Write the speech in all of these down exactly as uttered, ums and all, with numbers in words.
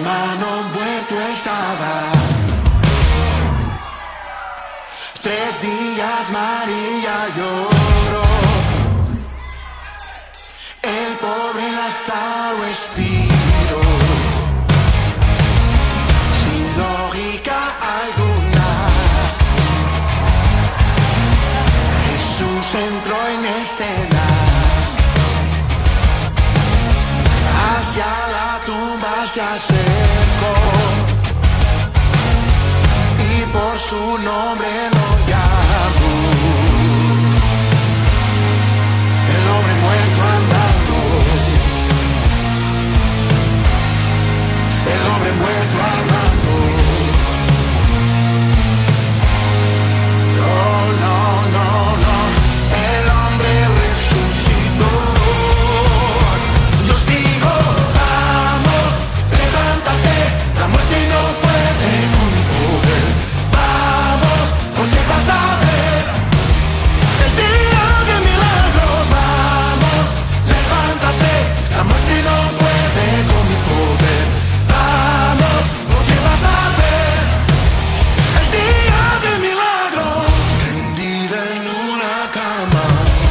hermano muerto estaba. Tres días María lloró. El pobre Lázaro expiró. Sin lógica alguna, Jesús entró en escena. Hacia la tumba se acercó y por su nombre lo llamó. El hombre muerto andando, el hombre muerto hablando. No, no, no, no, el hombre resucitó. Dios dijo, vamos, levántate, la muerte no puede con mi poder. Vamos, porque vas a ver el día de milagros. Vamos, levántate, la muerte no puede con mi poder. Vamos, porque vas a ver el día de milagros. Tendida en una cama,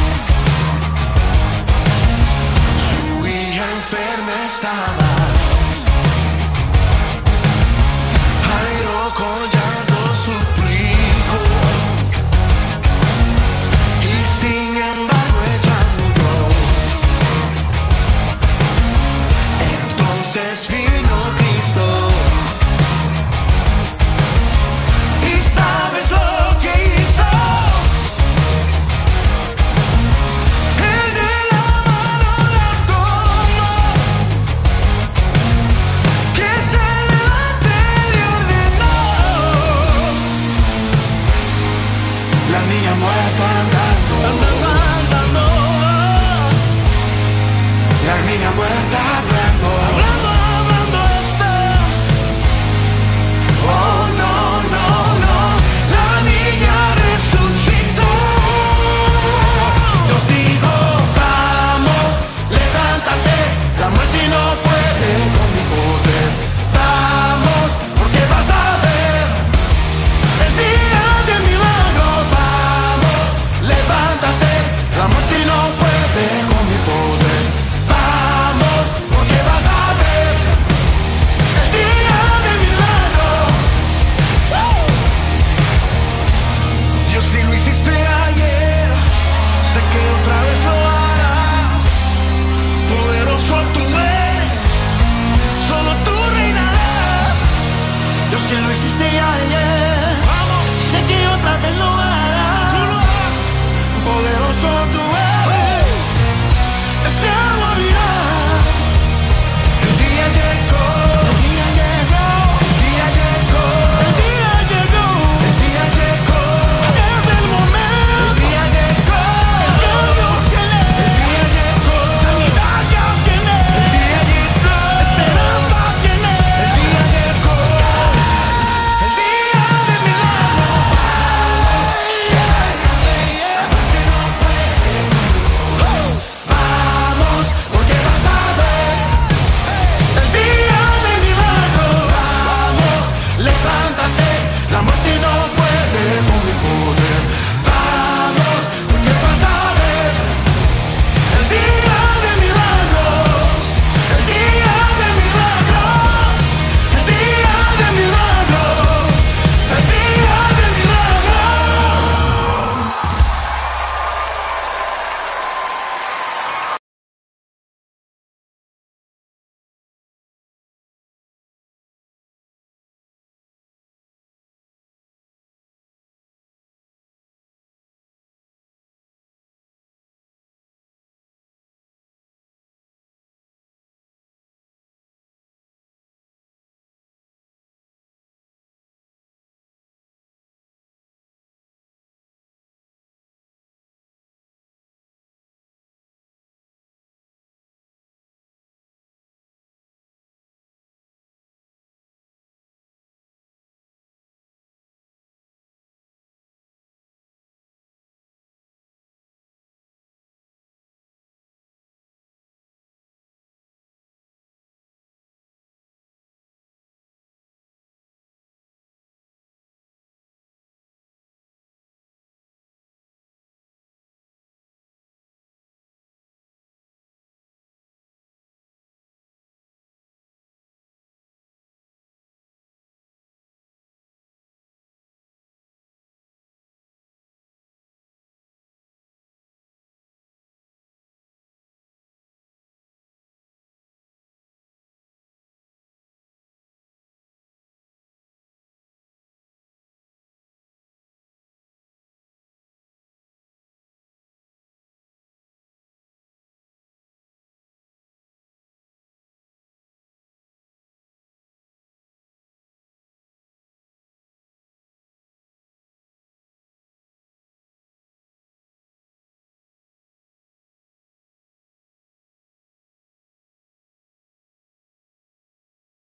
su hija enferma estaba. Jairo con llanto suplicó, y sin embargo ella murió. Entonces vino Cristo, y sabes lo que hizo. Él de la mano la tomó, que se levante le ordenó. La niña muerta andando, andando, la niña muerta hablando, hablando, hablando está. Oh no, no, no, la niña resucitó. Dios dijo, vamos, levántate, la muerte no puede con mi poder. Vamos, porque vas a ver el día de milagros. Vamos, levántate, la muerte no puede con mi poder. Vamos, porque vas a ver el día de milagros. ¡Uh! Dios, si lo hiciste ayer, sé que otra vez lo harás. Poderoso tú eres, solo tú reinarás. Dios, si lo hiciste ayer, sé que otra vez lo harás. Poderoso tú